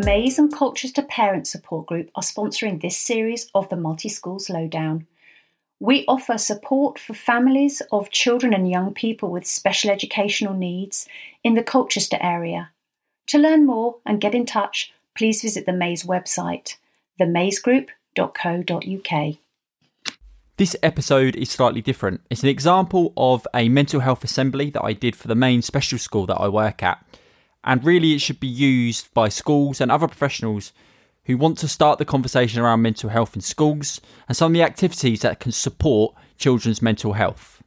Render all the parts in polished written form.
Maze and Colchester Parent Support Group are sponsoring this series of the Multi-Schools Lowdown. We offer support for families of children and young people with special educational needs in the Colchester area. To learn more and get in touch, please visit the Maze website, themazegroup.co.uk. This episode is slightly different. It's an example of a mental health assembly that I did for the main special school that I work at. And really it should be used by schools and other professionals who want to start the conversation around mental health in schools and some of the activities that can support children's mental health.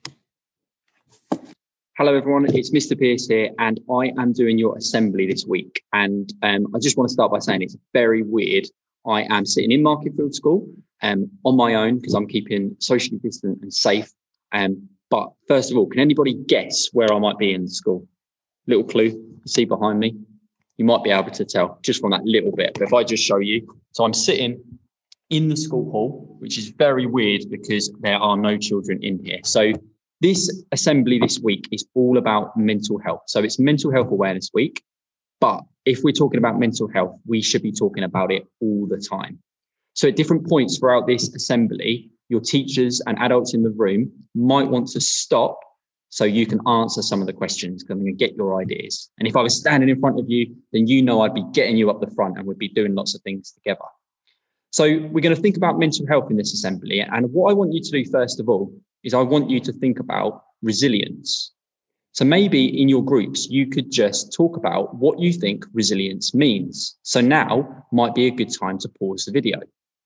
Hello everyone, it's Mr. Pierce here and I am doing your assembly this week. And I just want to start by saying it's very weird. I am sitting in Marketfield School on my own because I'm keeping socially distant and safe. But first of all, can anybody guess where I might be in the school? Little clue, you see behind me. You might be able to tell just from that little bit. But if I just show you, so I'm sitting in the school hall, which is very weird because there are no children in here. So this assembly this week is all about mental health. So it's Mental Health Awareness Week. But if we're talking about mental health, we should be talking about it all the time. So at different points throughout this assembly, your teachers and adults in the room might want to stop so you can answer some of the questions because I'm going to get your ideas. And if I was standing in front of you, then you know I'd be getting you up the front and we'd be doing lots of things together. So we're going to think about mental health in this assembly. And what I want you to do, first of all, is I want you to think about resilience. So maybe in your groups, you could just talk about what you think resilience means. So now might be a good time to pause the video.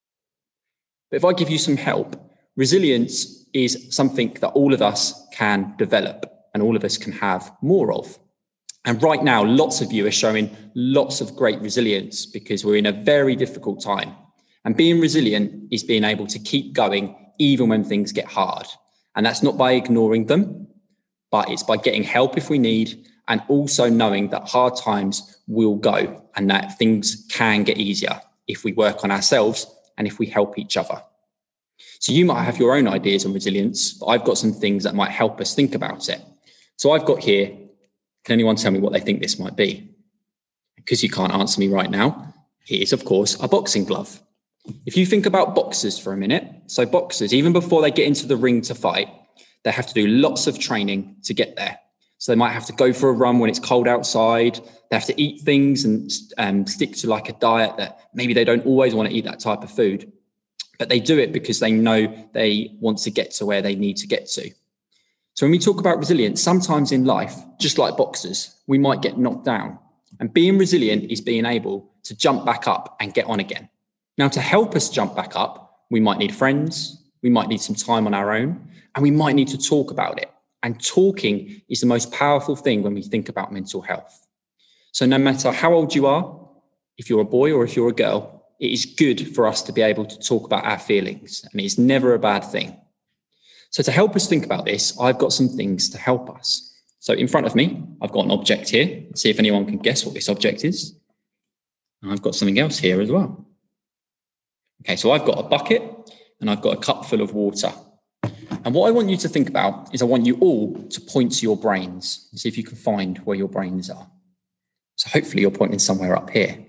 But if I give you some help, resilience is something that all of us can develop and all of us can have more of. And right now, lots of you are showing lots of great resilience because we're in a very difficult time. And being resilient is being able to keep going even when things get hard. And that's not by ignoring them, but it's by getting help if we need, and also knowing that hard times will go and that things can get easier if we work on ourselves and if we help each other. So you might have your own ideas on resilience, but I've got some things that might help us think about it. So I've got here, can anyone tell me what they think this might be? Because you can't answer me right now, it is, of course, a boxing glove. If you think about boxers for a minute, so boxers, even before they get into the ring to fight, they have to do lots of training to get there. So they might have to go for a run when it's cold outside. They have to eat things and stick to like a diet that maybe they don't always want to eat that type of food. But they do it because they know they want to get to where they need to get to. So when we talk about resilience, sometimes in life, just like boxers, we might get knocked down. And being resilient is being able to jump back up and get on again. Now, to help us jump back up, we might need friends, we might need some time on our own, and we might need to talk about it. And talking is the most powerful thing when we think about mental health. So no matter how old you are, if you're a boy or if you're a girl, it is good for us to be able to talk about our feelings, and it's never a bad thing. So to help us think about this, I've got some things to help us. So in front of me, I've got an object here. Let's see if anyone can guess what this object is. And I've got something else here as well. Okay, so I've got a bucket and I've got a cup full of water. And what I want you to think about is I want you all to point to your brains and see if you can find where your brains are. So hopefully you're pointing somewhere up here.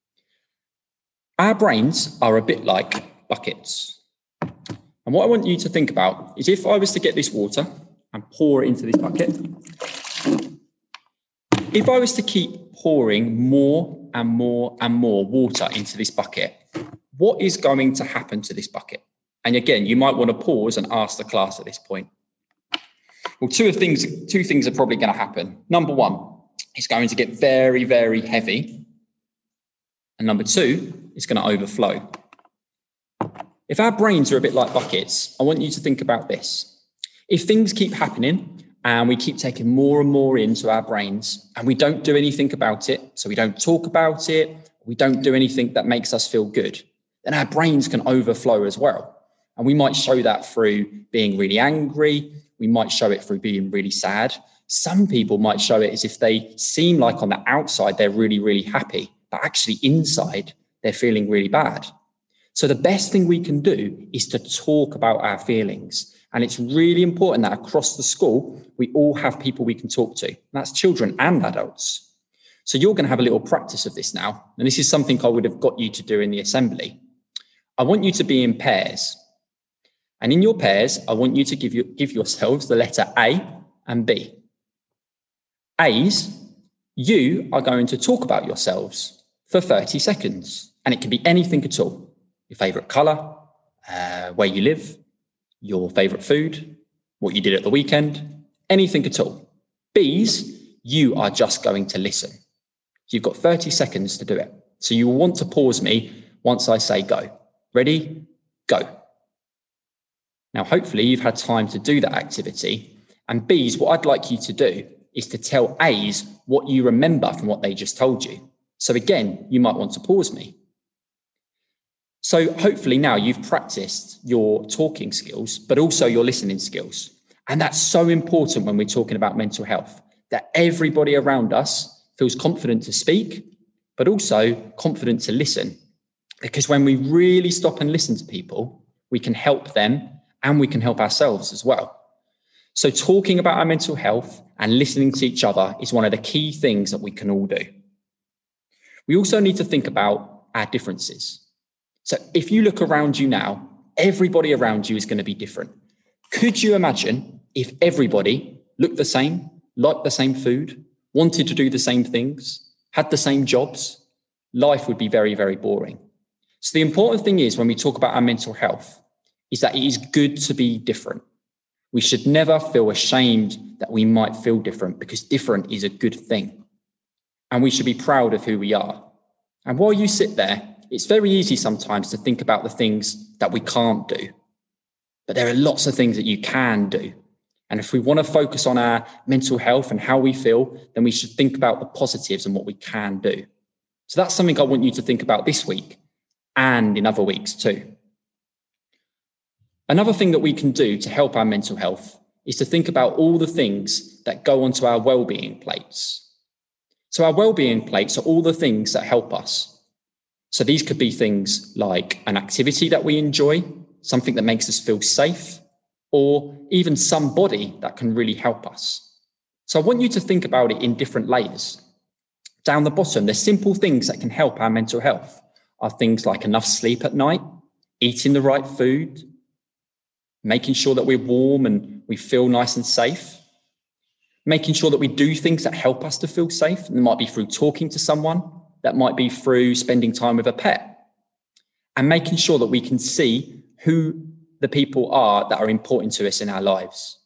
Our brains are a bit like buckets. And what I want you to think about is if I was to get this water and pour it into this bucket, if I was to keep pouring more and more and more water into this bucket, what is going to happen to this bucket? And again, you might want to pause and ask the class at this point. Well, two things are probably going to happen. Number one, it's going to get very, very heavy. And number two, it's going to overflow. If our brains are a bit like buckets, I want you to think about this. If things keep happening and we keep taking more and more into our brains and we don't do anything about it, so we don't talk about it, we don't do anything that makes us feel good, then our brains can overflow as well. And we might show that through being really angry. We might show it through being really sad. Some people might show it as if they seem like on the outside, they're really, really happy, but actually inside, they're feeling really bad. So the best thing we can do is to talk about our feelings. And it's really important that across the school, we all have people we can talk to. And that's children and adults. So you're going to have a little practice of this now. And this is something I would have got you to do in the assembly. I want you to be in pairs. And in your pairs, I want you to give yourselves the letter A and B. A's, you are going to talk about yourselves for 30 seconds. And it can be anything at all. Your favourite colour, where you live, your favourite food, what you did at the weekend, anything at all. B's, you are just going to listen. So you've got 30 seconds to do it. So you will want to pause me once I say go. Ready? Go. Now, hopefully you've had time to do that activity. And B's, what I'd like you to do is to tell A's what you remember from what they just told you. So again, you might want to pause me. So hopefully now you've practiced your talking skills, but also your listening skills. And that's so important when we're talking about mental health, that everybody around us feels confident to speak, but also confident to listen. Because when we really stop and listen to people, we can help them and we can help ourselves as well. So talking about our mental health and listening to each other is one of the key things that we can all do. We also need to think about our differences. So if you look around you now, everybody around you is going to be different. Could you imagine if everybody looked the same, liked the same food, wanted to do the same things, had the same jobs? Life would be very, very boring. So the important thing is when we talk about our mental health is that it is good to be different. We should never feel ashamed that we might feel different because different is a good thing. And we should be proud of who we are. And while you sit there, it's very easy sometimes to think about the things that we can't do. But there are lots of things that you can do. And if we want to focus on our mental health and how we feel, then we should think about the positives and what we can do. So that's something I want you to think about this week and in other weeks too. Another thing that we can do to help our mental health is to think about all the things that go onto our well-being plates. So our well-being plates are all the things that help us. So these could be things like an activity that we enjoy, something that makes us feel safe, or even somebody that can really help us. So I want you to think about it in different layers. Down the bottom, the simple things that can help our mental health are things like enough sleep at night, eating the right food, making sure that we're warm and we feel nice and safe, making sure that we do things that help us to feel safe. And it might be through talking to someone, that might be through spending time with a pet, and making sure that we can see who the people are that are important to us in our lives.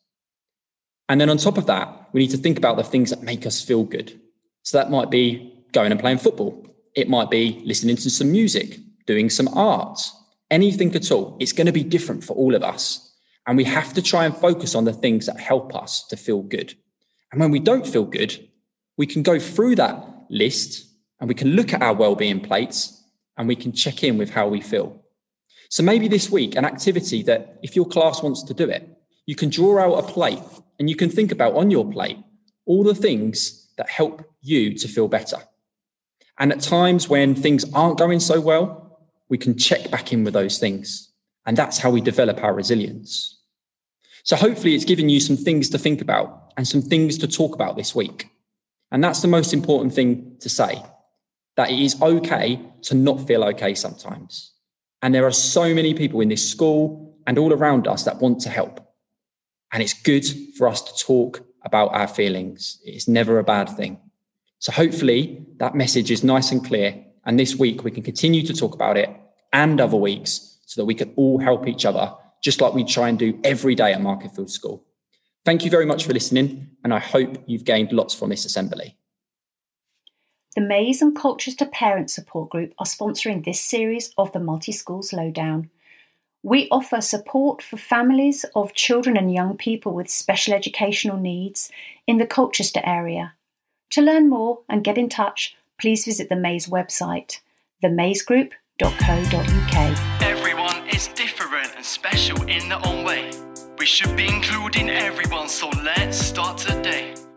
And then on top of that, we need to think about the things that make us feel good. So that might be going and playing football. It might be listening to some music, doing some art, anything at all. It's going to be different for all of us. And we have to try and focus on the things that help us to feel good. And when we don't feel good, we can go through that list and we can look at our well-being plates and we can check in with how we feel. So maybe this week, an activity that if your class wants to do it, you can draw out a plate and you can think about on your plate all the things that help you to feel better. And at times when things aren't going so well, we can check back in with those things. And that's how we develop our resilience. So hopefully it's given you some things to think about and some things to talk about this week. And that's the most important thing to say, that it is okay to not feel okay sometimes. And there are so many people in this school and all around us that want to help. And it's good for us to talk about our feelings. It's never a bad thing. So hopefully that message is nice and clear. And this week we can continue to talk about it and other weeks so that we can all help each other, just like we try and do every day at Marketfield School. Thank you very much for listening. And I hope you've gained lots from this assembly. The Maze and Cultures to Parents support group are sponsoring this series of the Multi-Schools Lowdown. We offer support for families of children and young people with special educational needs in the Colchester area. To learn more and get in touch, please visit the Maze website, themazegroup.co.uk. Everyone is different and special in their own way. We should be including everyone, so let's start today.